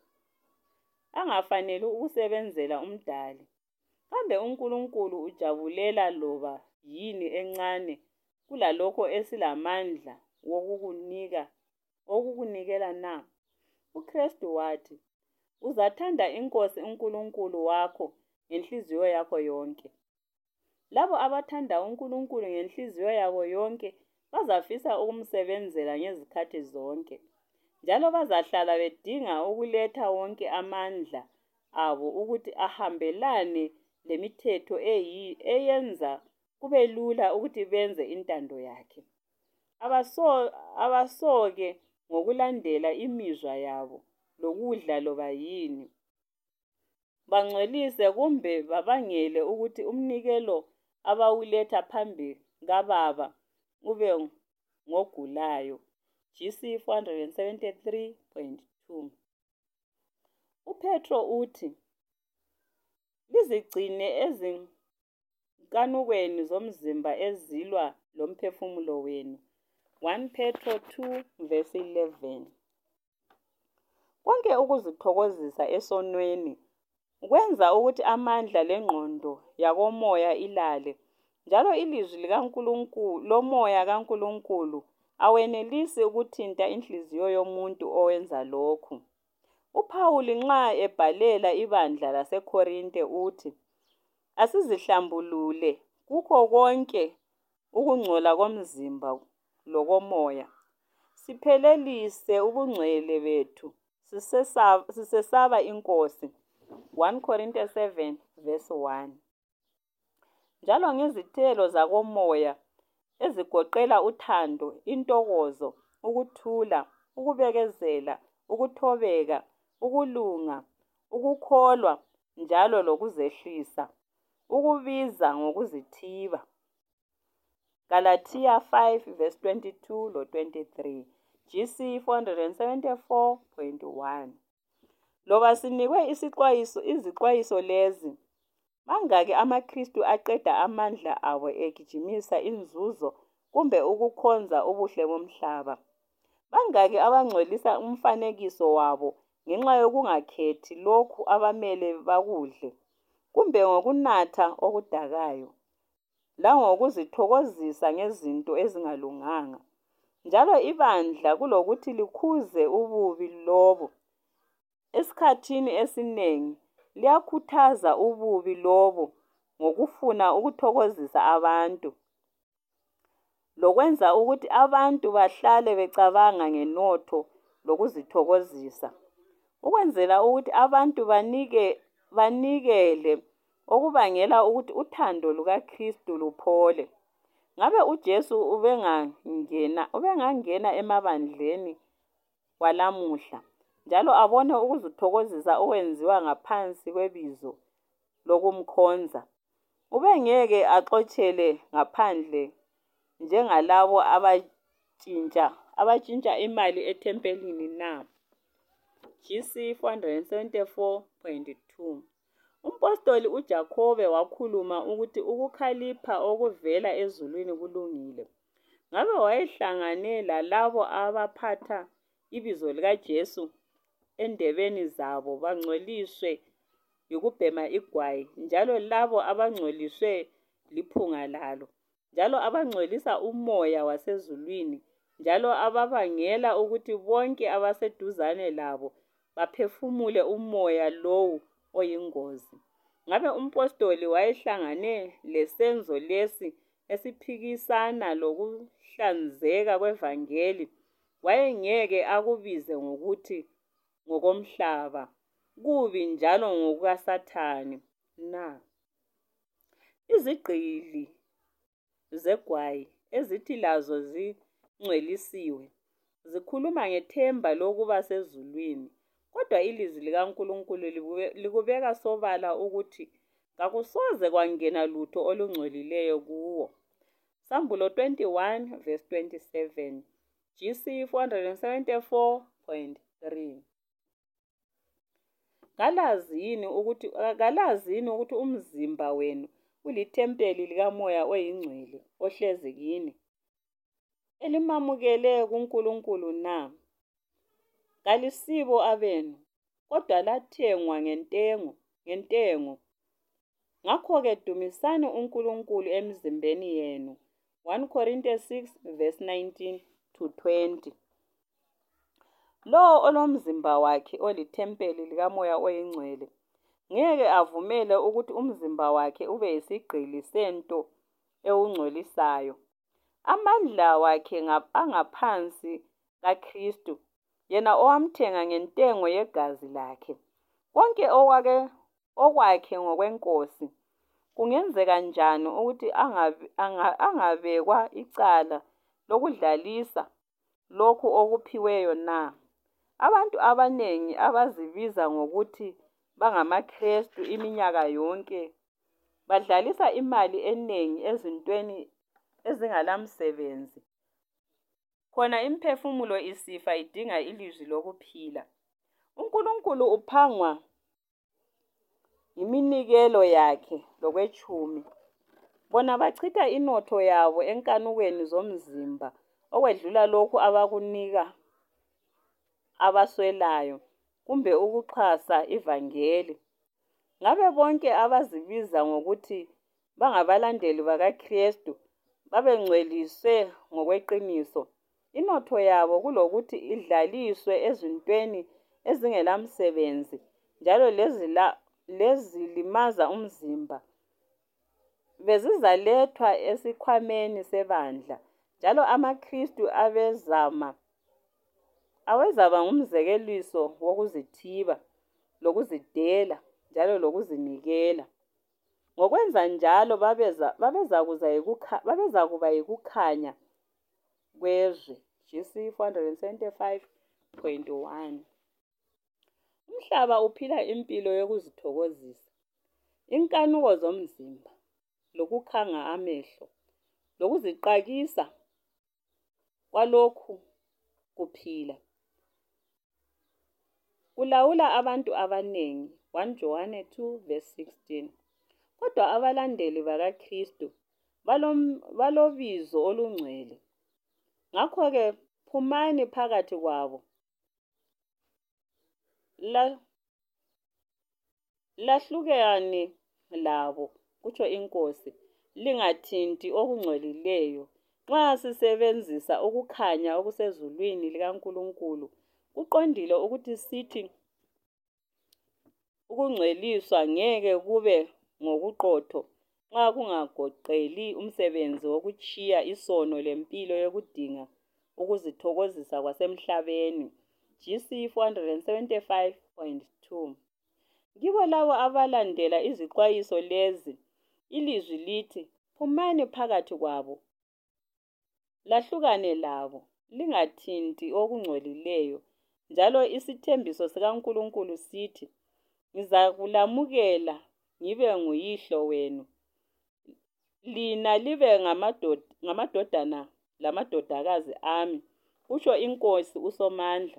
S1: angafanele ukusebenzela umdali. Kambe uNkulunkulu ujabulela loba yini encane kulalokho esilamandla wokukunika okukunikela na? uKristu wathi, uzathanda iNkosi uNkulunkulu wakho ngenhliziyo yakho yonke. Labo abathanda uNkulunkulu ngenhliziyo yabo yonke bazafisa ukumsebenzela ngezikhathi zonke, njalo bazahlala bedinga ukuletha wonke amandla abo ukuthi ahambelane lemithetho eyi eyenza kube lula ukuthi benze intando yakhe. Abaso abasoke ngokulandela imizwa yabo lokudla loba yini, bangcwelise kumbe babangele ukuthi umnikelo abawuletha phambi kaBaba ube ngogulayo. G C four seventy-three point two. uPetro uthi, lizigcine ezinkanukweni zomzimba ezilwa lomphefumulo wenu. First Petro two verse eleven. Konke ukuzithokozisa esonweni kwenza ukuthi amandla lengqondo yakomoya ilale, njalo ilizwi likaNkulunkulu lomoya kaNkulunkulu awenelisi ukuthinta inhliziyo yomuntu owenza lokhu. uPawuli nxa ebhalela ibandla laseKorinte uthi, asizihlambulule kukho konke ukungcola komzimba lokomoya, siphelelise ubungcwele bethu sisesaba, sisesaba iNkosi. First Corinthians seven verse one. Njalo ngezithelo zakomoya ezigoqela uthando, intokozo, ukuthula, ukubekezela, ukuthobeka, ukulunga, ukukholwa, njalo lokuzehlisa, ukubiza ngokuzithiba. Galatia five verse twenty-two lo twenty-three. G C four seventy-four point one. Loba sinikwe isixwayiso izixwayiso lezi, mangaki amaKristu aqeda amandla abo egijimisa inzuzo kumbe ukukhonza ubuhle bomhlaba. Bangaki abangcolisa umfanekiso wabo ngenxa yokungakhethi lokhu abamele bakudle, kumbe ngokunatha okudakayo, langokuzithokozisa ngezinto ezingalunganga. Njalo ibandla kulokuthi likhuze ububi lobo. Esikhathini esinengi liyakhuthaza ububi lobo ngokufuna ukuthokozisa abantu, lokwenza ukuthi abantu bahlale becabanga ngenotho lokuzithokozisa, ukwenzela ukuthi abantu banike banikele okubangela ukuthi uthando lukaKristu luphole. Ngabe uJesu ubengangena ubengangena emabandleni walamuhla njalo abone ukuzithokozisa okwenziwa ngaphansi kwebizo lokumkhonza, ubengeke axotshele ngaphandle njengalabo abatshintsha abatshintsha imali ethempelini na? G C four seventy-four point two. Umpostoli uJakobe wakhuluma ukuthi ukukhalipha okuvela ezulwini kulungile. Ngabe wayehlangane lalabo abaphatha ibizo likaJesu endebeni zabo bangcoliswe yikubhema igwayi, njalo labo abangcoliswe liphunga lalo, njalo abangcolisa umoya wasezulwini, njalo ababangela ukuthi bonke abaseduzane labo baphefumule umoya lowu oyingozi. Ngabe umpostoli wayehlangane lesenzo lesi esiphikisana lokuhlanzeka kwevangeli, wayengeke akubize ngokuthi ngokomhlaba, kubi njalo ngokukaSathane na? Izigqili zegwayi ezithi lazo zingcwelisiwe zikhuluma ngethemba lokuba sezulwini, kodwa ilizwi likaNkulunkulu likubeka sobala ukuthi kakusoze kwangena lutho olungcolileyo kuwo. Sambulo twenty-one verse twenty-seven, G C four seventy-four point three. Kalazi yini ukuthi kalazi yini ukuthi umzimba wenu ulithempeli likaMoya oyingcwele ohlezi kini, elimamukele kuNkulunkulu na? Kalisibo abenu, kodwa lathengwa ngentengo ngentengo. Ngakho-ke dumisani uNkulunkulu emzimbeni yenu. First Corinthians six verse nineteen to twenty. Lo olomzimba wakhe olithempeli likaMoya oyingcwele ngeke avumele ukuthi umzimba wakhe ube yisigqili sento ewungcolisayo. Amandla wakhe angaphansi kaKristu, yena owamthenga ngentengo yegazi lakhe. Konke okwake okwakhe ngokwenkosi. Kungenzeka njani ukuthi angabe, angabekwa icala lokudlalisa lokhu okuphiweyo na? Abantu abanengi abazibiza ngokuthi bangamaKristu iminyaka yonke badlalisa imali enengi ezintweni ezingalamsebenzi. Khona imphefumulo isifa idinga ilizwi lokuphila. uNkulunkulu uphangwa iminikelo yakhe lokwetshumi. Bona bachitha inotho yabo enkanukweni zomzimba okwedlula lokhu abakunika abaswelayo, kumbe ukuxhasa ivangeli. Ngabe bonke abazibiza ngokuthi bangabalandeli bakaKristu babengcweliswe ngokweqiniso, inotho yabo kulokuthi idlaliswe ezintweni ezingelamsebenzi njalo lezila lezilimaza umzimba, bezizalethwa esikhwameni sebandla, njalo amaKristu abezama awezaba ngumzekeliso wokuzithiba, lokuzidela, njalo lokuzinikela. Ngokwenza njalo babeza babezakuza yikukha babezakuba yikukhanya kwezwe. G C four seventy-five point one. Umhlaba uphila impilo yokuzithokozisa, inkanuko zomzimba, lokukhanga amehlo, lokuziqakisa kwalokhu kuphila. Kulawula abantu abanengi. First John two verse sixteen. Kodwa abalandeli bakaKristu balobizo olungcwele. Ngakho-ke phumani phakathi kwabo, la lahlukane labo, kutsho inkosi, lingathinti okungcolileyo. Nxa sisebenzisa ukukhanya okusezulwini likaNkulunkulu, kuqondile ukuthi sithi ukungcweliswa ngeke kube ngokuqotho nxa kungagoqeli umsebenzi wokutshiya isono lempilo yokudinga ukuzithokozisa kwasemhlabeni. G C four seventy-five point two. Kibo labo abalandela izixwayiso lezi, ilizwi lithi, phumani phakathi kwabo, lahlukane labo, lingathinti okungcolileyo. Njalo isithembiso sikaNkulunkulu sithi, ngizakulamukela ngibe nguyihlo wenu, lina libe ngamadodana lamadodakazi ami, kutsho inkosi uSomandla.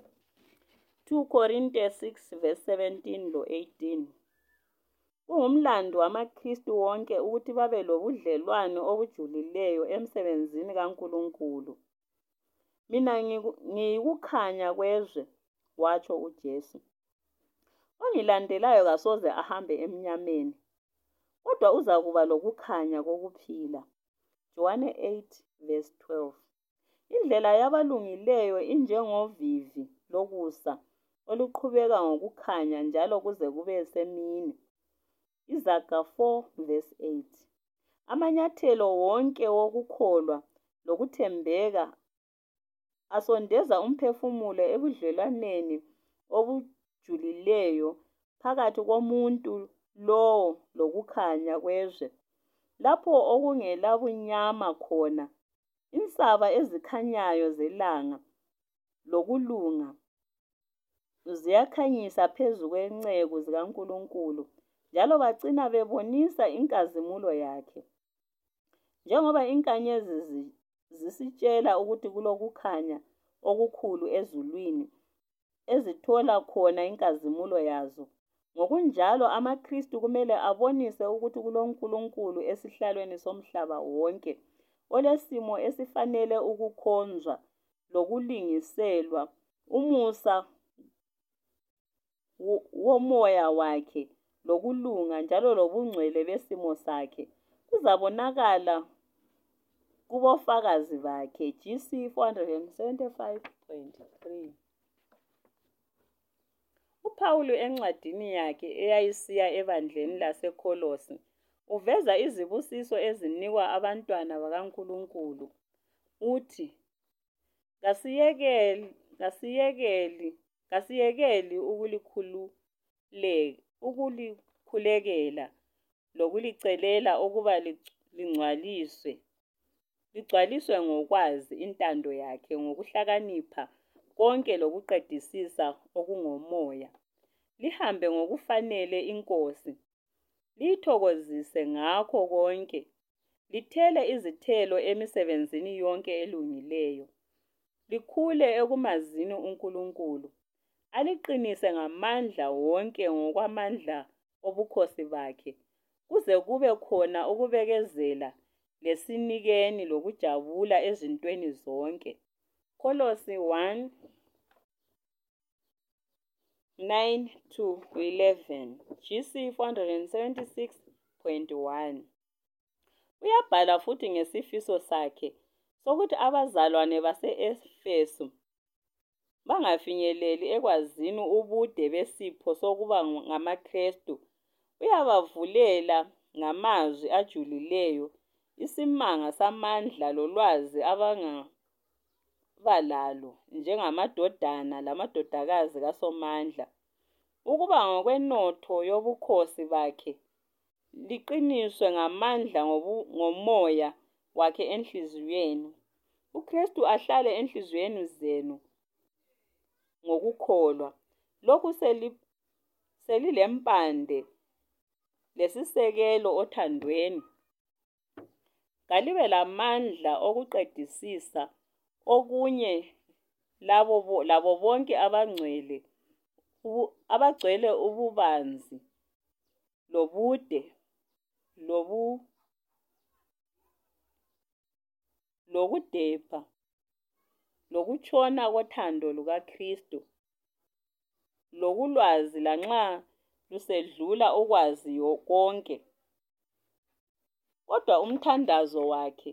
S1: two Corinthians six verse seventeen lo eighteen. Kungumlando wamaKristu wonke ukuthi babe lobudlelwano obujulileyo emsebenzini kaNkulunkulu. Mina ngiyikukhanya kwezwe, watsho uJesu. Ongilandelayo kasoze ahambe emnyameni, kodwa uzakuba lokukhanya kokuphila. John eight verse twelve. Indlela yabalungileyo injengovivi lokusa oluqhubeka ngokukhanya njalo kuze kube semini. Izaga four verse eight. Amanyathelo wonke wokukholwa lokuthembeka asondeza umphefumulo ebudlelwaneni obujulileyo phakathi komuntu lowo lokukhanya kwezwe. Lapho okungelabunyama khona, insaba ezikhanyayo zelanga lokulunga ziyakhanyisa phezu kwenceku zikaNkulunkulu, njalo bacina bebonisa inkazimulo yakhe. Njengoba inkanyezi zisitshela ukuthi kulokukhanya okukhulu ezulwini, ezithola khona inkazimulo yazo, ngokunjalo amaKristu kumele abonise ukuthi kuloNkulunkulu esihlalweni somhlaba wonke, olesimo esifanele ukukhonzwa lokulingiselwa, umusa womoya wakhe, lokulunga njalo lobungcwele besimo sakhe kuzabonakala kubofakazi bakhe. G C four seventy-five point three. UPawulu encwadini yakhe eyayisiya ebandleni laseKolosi uveza izibusiso ezinikwa abantwana bakaNkulunkulu. Uthi, kasiyekeli kasiyekeli kasiyekeli ukulikhululeka ukulikhulekela lokulicelela ukuba lingcwaliswe ligcwaliswe ngokwazi intando yakhe ngokuhlakanipha konke lokuqedisisa okungomoya. Lihambe ngokufanele inkosi, liyithokozise ngakho konke, lithele izithelo emisebenzini yonke elungileyo, likhule ekumazini uNkulunkulu, aliqinise ngamandla wonke ngokwamandla obukhosi bakhe, kuze kube khona ukubekezela lesinikeni lokujabula ezintweni zonke. Kolosi one, nine to eleven. G C four seventy-six point one. Uyabhala futhi ngesifiso sakhe sokuthi abazalwane base-Efesu bangafinyeleli ekwazini ubude besipho sokuba ngamaKristu. Uyabavulela ngamazwi ajulileyo isimanga samandla lolwazi abangaba lalo njengamadodana lamadodakazi kaSomandla, ukuba ngokwenotho yobukhosi bakhe liqiniswe ngamandla ngomoya wakhe enhliziyweni. UKristu ahlale enhliziyweni zenu ngokukholwa. Lokhu selilempande lesisekelo othandweni. Kalibe lamandla okuqedisisa okunye labo labo bonke abangcwele abagcwele ububanzi lobude lobu lokudepha lokutshona kothando lukaKristu, lokulwazi lanxa lusedlula ukwazi konke. Kodwa umthandazo wakhe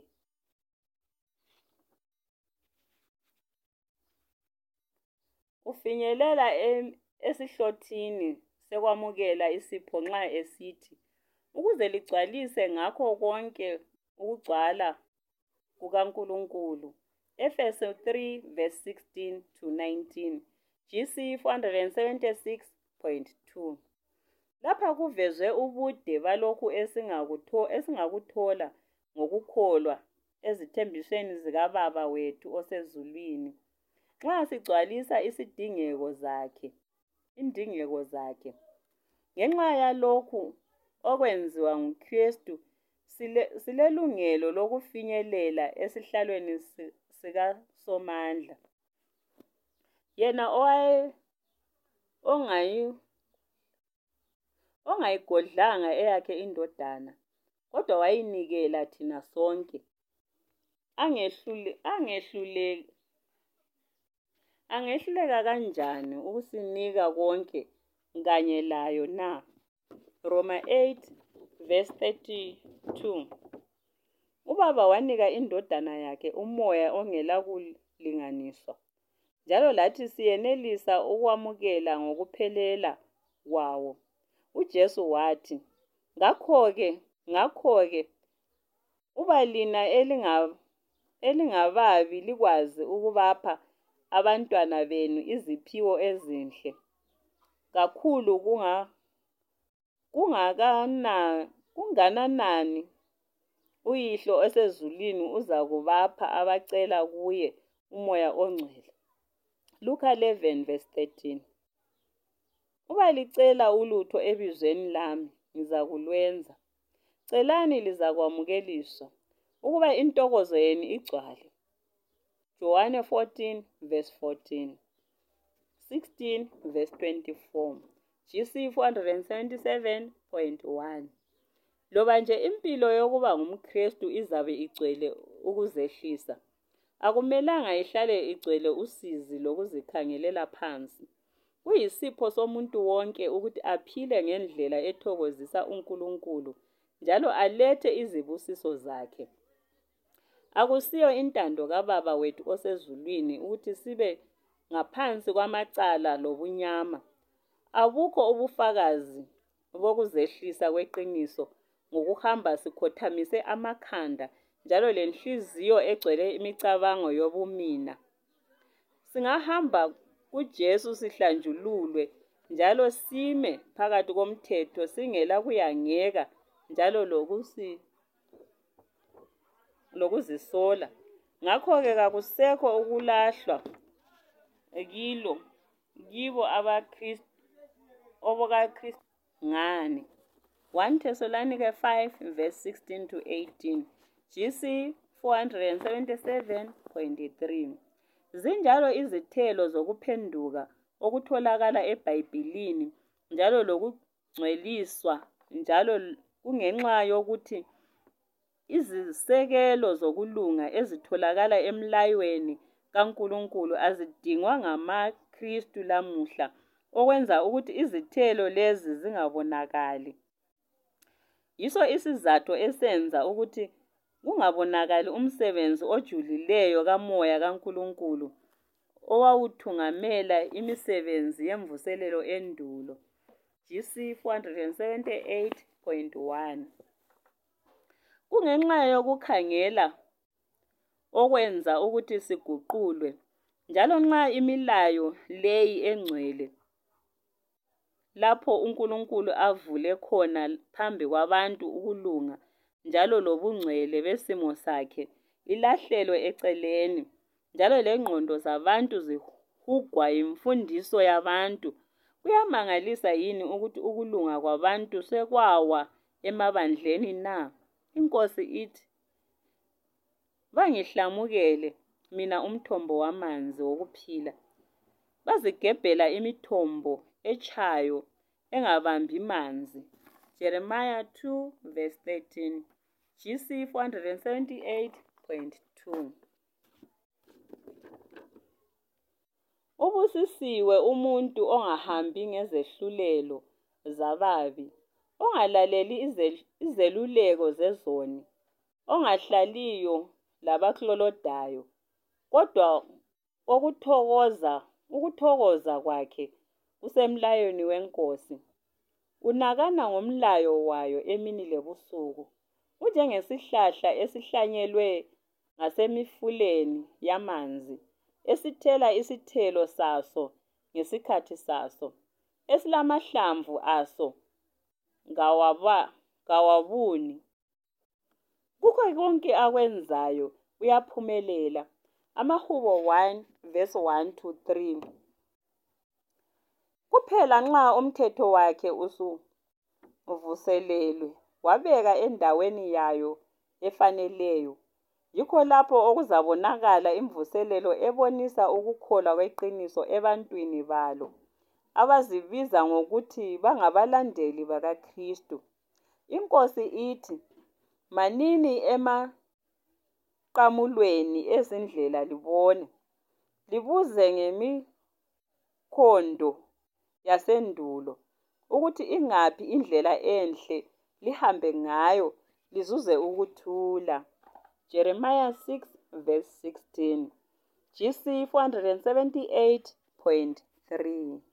S1: ufinyelela esihlothini sekwamukela isipho nxa esithi, ukuze ligcwalise ngakho konke ukugcwala kukaNkulunkulu. Efeso three verse sixteen to nineteen, G C four seventy-six point two. Lapha kuvezwe ubude balokhu esingakuthola ngokukholwa ezithembisweni zikaBaba wethu osezulwini, nxa sigcwalisa isidingeko zakhe, indingeko zakhe. Ngenxa yalokhu okwenziwa nguKristu, sile, silelungelo lokufinyelela esihlalweni sikaSomandla. Yena owaye ongayi ongayigodlanga eyakhe indodana, kodwa wayinikela thina sonke. Angehlule angehlule angehluleka kanjani ukusinika konke kanye layo na? Roma eight verse thirty-two. Ubaba wanika indodana yakhe umoya ongela kulinganiswa, njalo lathi siyenelisa ukwamukela ngokuphelela kwawo. UJesu wathi, ngakho-ke, ngakho-ke, uba lina elinga, elingababi likwazi ukubapha abantwana benu iziphiwo ezinhle, kakhulu kunga, kungakana, kungananani uYihlo osezulwini uza kubapha abacela kuye umoya ongcwele. Luka eleven verse thirteen. Uba licela ulutho ebizweni lami, ngizakulwenza. Celani lizakwamukeliswa, ukuba intokozo yenu igcwale. John fourteen verse fourteen. sixteen verse twenty-four. G C four seventy-seven point one. Loba nje impilo yokuba ngumKristu izabe igcwele ukuzehlisa, akumelanga ihlale igcwele usizi lokuzikhangelela phansi. Kuyisipho somuntu wonke ukuthi aphile ngendlela ethokozisa uNkulunkulu njalo alethe izibusiso zakhe. Akusiyo intando kaBaba wethu osezulwini ukuthi sibe ngaphansi kwamacala lobunyama. Abukho ubufakazi bokuzehlisa kweqiniso ngokuhamba sikhothamise amakhanda njalo lenhliziyo egcwele imicabango yobumina. Singahamba kuJesu sihlanjululwe njalo sime phakathi komthetho singela kuyangeka njalo lokusi lokuzisola. Ngakho-ke kakusekho ukulahlwa kilo kibo abaKristu obukaKristu ngani. First Thessalonians five verse sixteen to eighteen, G C four seventy-seven point three. Zinjalo izithelo zokuphenduka okutholakala eBhayibhilini njalo lokungcweliswa, njalo kungenxa yokuthi izisekelo zokulunga ezitholakala emlayweni kaNkulunkulu azidingwa ngamaKristu lamuhla, okwenza ukuthi izithelo lezi zingabonakali. Yiso isizathu esenza ukuthi kungabonakali umsebenzi ojulileyo kaMoya kaNkulunkulu owawuthungamela imisebenzi yemvuselelo endulo. G C four seventy-eight point one. Kungenxa yokukhangela okwenza ukuthi siguqulwe, njalo nxa imilayo leyi engcwele lapho uNkulunkulu avule khona phambi kwabantu ukulunga njalo lobungcwele besimo sakhe ilahlelwe eceleni, njalo lengqondo zabantu zihugwa yimfundiso yabantu, kuyamangalisa yini ukuthi ukulunga kwabantu sekwawa emabandleni na? Inkosi ithi, bangihlamukele mina umthombo wamanzi wokuphila, bazigebhela imithombo echayo engabambi manzi. Jeremiah two verse thirteen, G C four seventy-eight point two. Ubusisiwe umuntu ongahambi ngezehlulelo zababi, ongalaleli izeluleko zezoni, ongahlaliyo labaklolodayo, kodwa okuthokoza ukuthokoza kwakhe kusemlayweni weNkosi. Unakana ngomlayo wayo emini lebusuku, unjengesihlahla esihlanyelwe ngasemifuleni yamanzi, esithela isithelo saso ngesikhathi saso, esilamahlamvu aso ngawaba, ngawabuni. Kukho konke akwenzayo uyaphumelela. Amahubo one verse one to three. Kuphela nxa umthetho wakhe usuvuselelwe, wabeka endaweni yayo efaneleyo, yikho lapho okuzabonakala imvuselelo ebonisa ukukholwa kweqiniso ebantwini balo, abazibiza ngokuthi bangabalandeli bakaKristu. INkosi ithi, manini emaqamulweni ezindlela libone, libuze ngemikhondo yasendulo, ukuthi ingaphi indlela enhle, lihambe ngayo lizuze ukuthula. Jeremiah six verse sixteen. G C four seventy-eight point three.